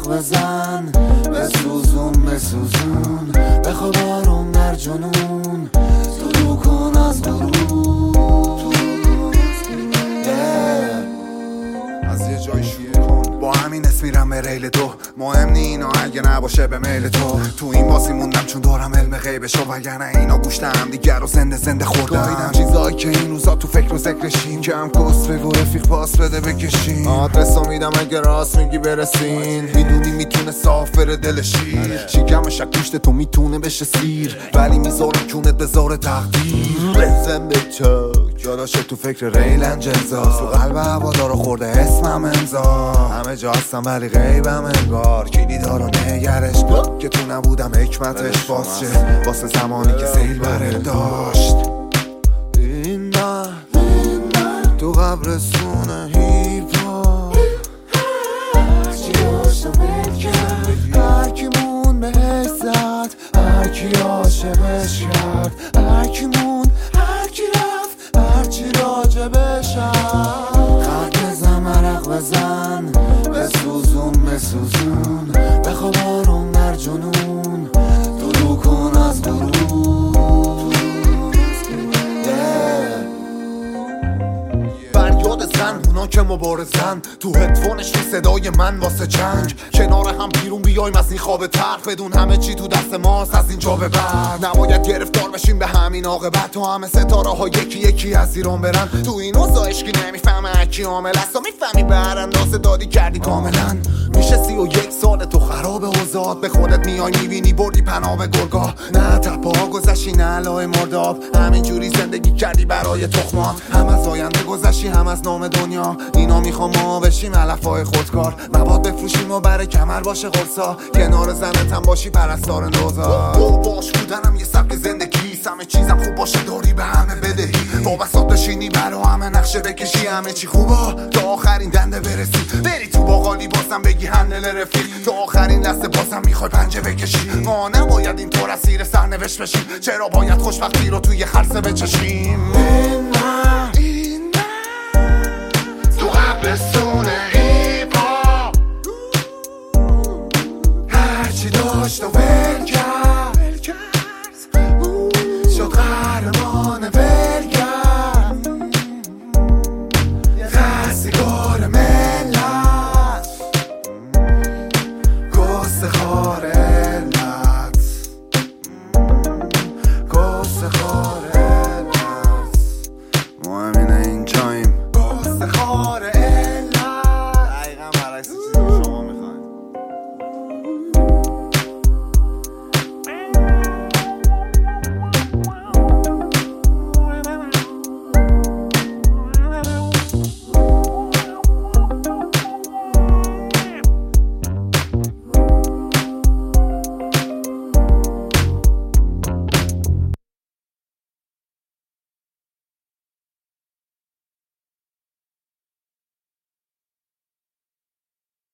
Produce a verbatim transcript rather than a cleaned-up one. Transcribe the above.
عرق بزن، بسوزون بسوزون بخواب آروم در جنون، طلوع کن از غروب. از یه جای شروع کن، با همین اسم میرم به ریل دو. مهم نی اینا اگه نباشه به میل تو. تو این باسی موندم چون دارم علم غیبشو، وگرنه اینا گوشتم دیگر رو زنده زنده خوردم. چیزایی که این روزا تو فکر و ذکرشیم، کم کس بگو رفیق پاس بده بکشیم. آدرسو میدم اگه راست میگی برسین، میدونی میتونه صاف بره دل شیر. شکمش گوشت تو میتونه بشه سیر، ولی میذارم کونت بذاره تقدیر. بزن به چاک جاداشه تو فکر ریل انجلزا، تو قلب هوادارو خورده اسمم امضا. همه جا هستم ولی غیبم انگار، کلی دارو نگرش بود که تو نبودم حکمتش باز شه، واسه زمانی که سیل برم داشت. این من تو قبرستون هیپ هاپ، هرچی داشتم بل کرد، هرکی مون بهش زد، هرکی عاشقش کرد، هرکی مون هرکی رفت، هرچی راجبش هست. خط بزن عرق بزن، بسوزون بسوزون بخواب آروم در جنون، طلوع کن از غروب. فریاد زن اونا که مبارزن، تو هدفونش تو صدای من واسه جنگ. کنار هم بیرون بیایم از این خواب تلخ، بدون همه چی تو دست ماست از اینجا به بعد. نباید گرفتار بشیم به همین عاقبت، تو همه ستاره ها یکی یکی از ایران برن. تو این اوضاع عشقی نمیفهمه اکی عامل است، تو میفهمی بر اندازه دادی کردی کاملا. میشه سی و یک سال تو خراب اوضاعت، به خودت میای میبینی بردی پناه به گرگاه. نه تپا گذشتی نه علای مرداب، همینجوری زندگی کردی برای تخمات. هم از آینده گذشتی هم از نام دنیا، اینا میخوام ما بشیم علفای خودکار. مواد بفروشیم و برای کمر باشه قرصا، کنار زنتم باشی پرستار نوزا. باش بودنم یه سبک زندگی، همه چیزم خوب باشه داری به همه بدهی. با بساط بشینی برا همه نقشه بکشی، همه چی خوبا تا آخرین دنده برسی. بری تو باقالی بازم بگی هندل رفیق، تا آخرین لحظه بازم میخوای پنجه بکشی. ما نباید این طور اسیر سرنوشت بشیم، چرا باید خوشبختی رو توی خرسه بچشیم. این من این من تو قبرستون هیپ هاپ، هرچی داشت و ول کرد، شد قهرمان ولگرد، رستگار ملت، گسته خار علت، گسته خار علت. ما همینه اینجاییم، گسته خار علت. دقیقا برعکس چیزی شما